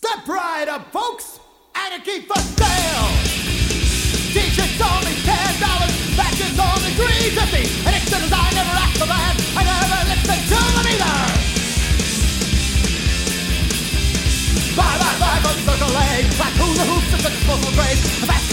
The pride of folks, anarchy for sale. T-shirts only $10, fashions only $3.50. And externals I never asked the band, I never listened to them either. Bye from Circle A, like hula hoops and the disposal grades.